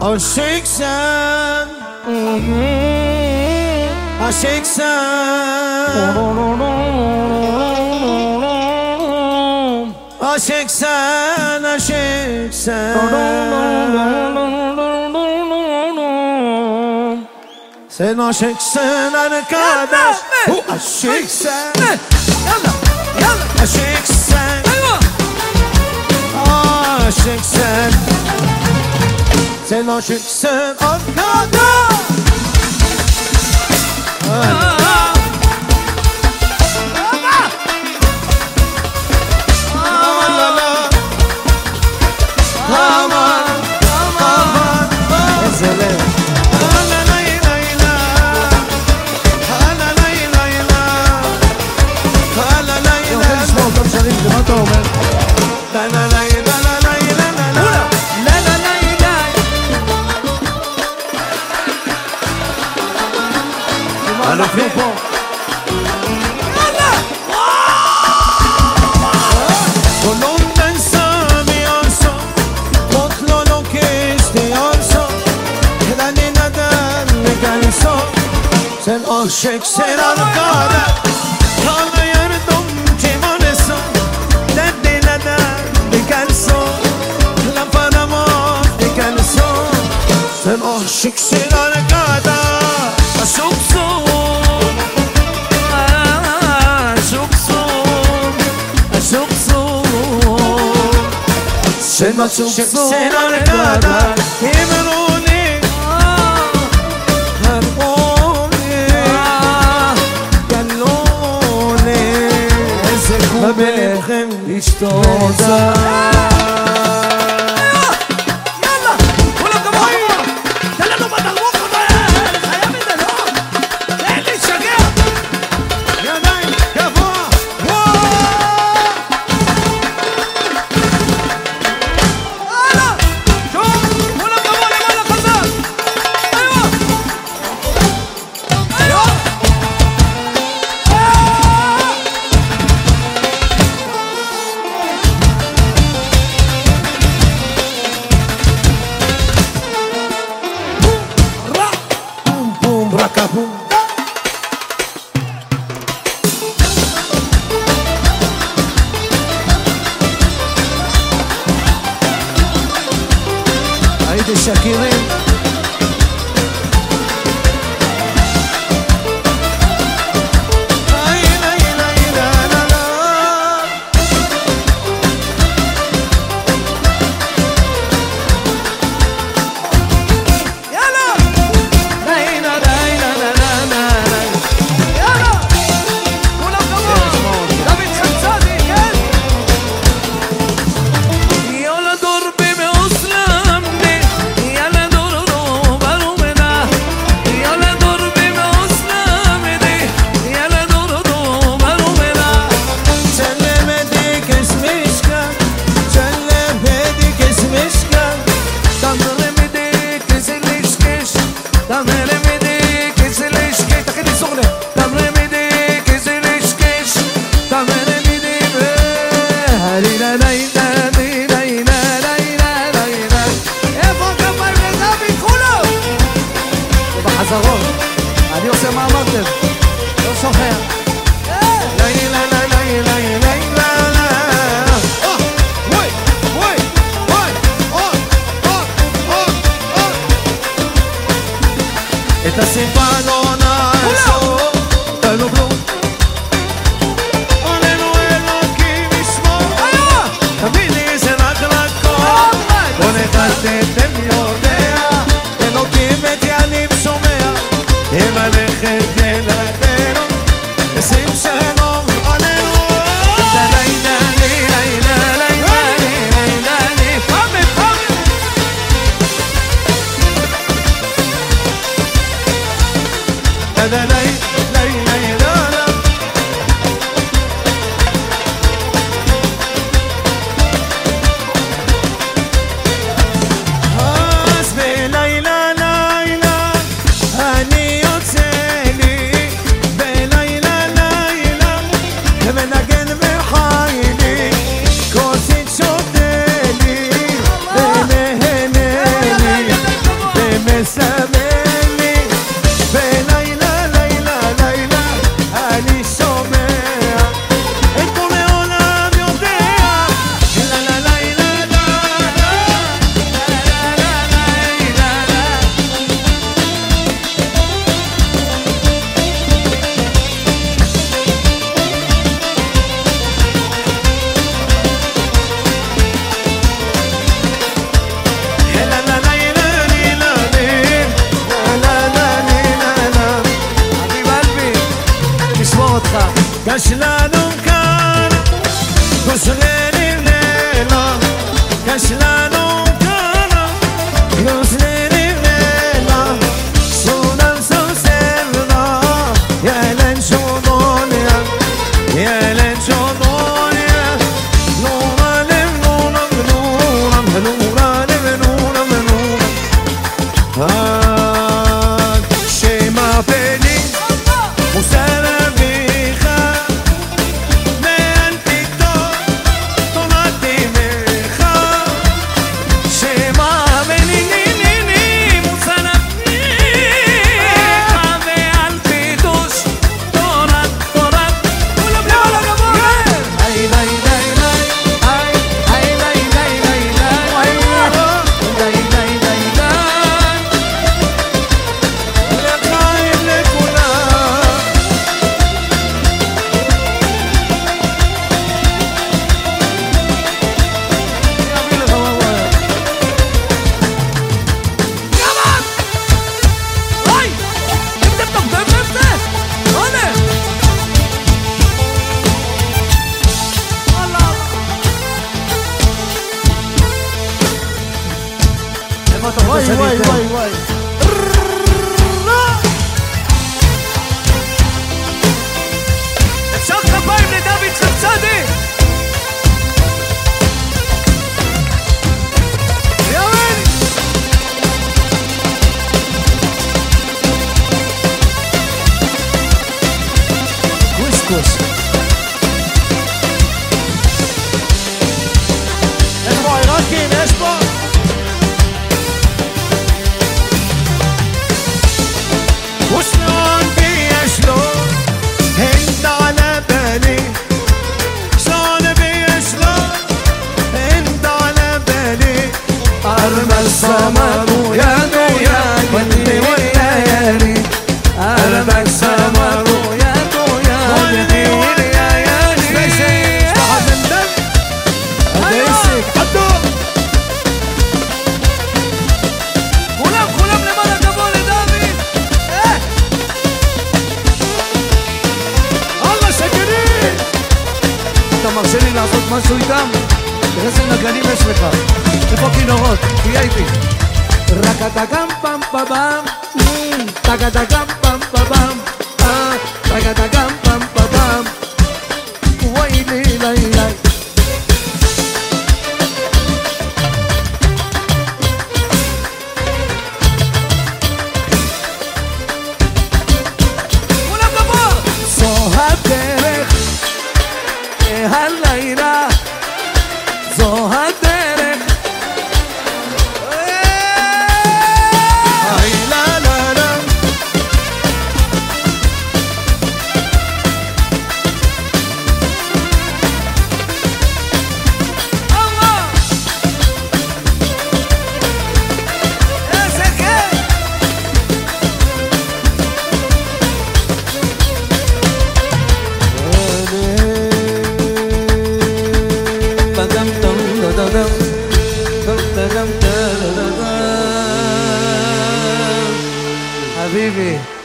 عاشق sen عاشق sen عاشق sen عاشق sen sen aşıksın arkadaş bu aşıksın يلا يلا aşıksın ايوه aşıksın sen aşıksın arkadaş sen aşıksın arkadaş tanıyırdım kimanesin derdineden dikelsin laparama dikelsin sen aşıksın arkadaş aşıksın aşıksın aşıksın sen aşıksın arkadaş kimruni ما بنفهم هیچ يلا ولا كمان يلا لو بدل وقت الحياه بدل اللي شجاع يا نايم يا فوا يلا شوف ولا كمان ولا خزان ايوه ايوه Rakabum haydi Şakir'im אני עושה מה אמרתם, לא שוכח. את הסיפה לא נעשו תלו בלום עלינו אלוקים ישמור תביני זה רק לכל כל אחד תתם יודע אלוקים את ינים שומע אם הלכת ילדינו ושים שלום עלינו كشلان كان كسغير الليلة كشلان كان كسغير الليلة سونا سوسرنا يا لن شونونيا يا لن شونونيا نورا لنورا نورا نورا لنورا نورا شيما بيني وسلام واي واي واي واي אפשר כפיים לדוד חפצדי יאמן קוסקוס יש פה עיראקים, יש פה وشلون بيا شلون انت على بالي شلون بيا شلون انت على بالي ارمى السمر ويا ويا ولي والليالي ارمى السمر ويا ويا ولي والليالي احد الدم اديسك حدو כולם למעלה גבוה לדוד אתה מרשה לי לעשות משהו איתם? תראה איזה נגנים יש לך איפה כינורות? תהיה איתי רקדגם פם פבם תגדגם פם פבם תגדגם פם פבם וואי לי לי לי כולם גבוה! זו הדרך הלילה זו הדרך היי לה לה לה אללה איזה כיף حبيبي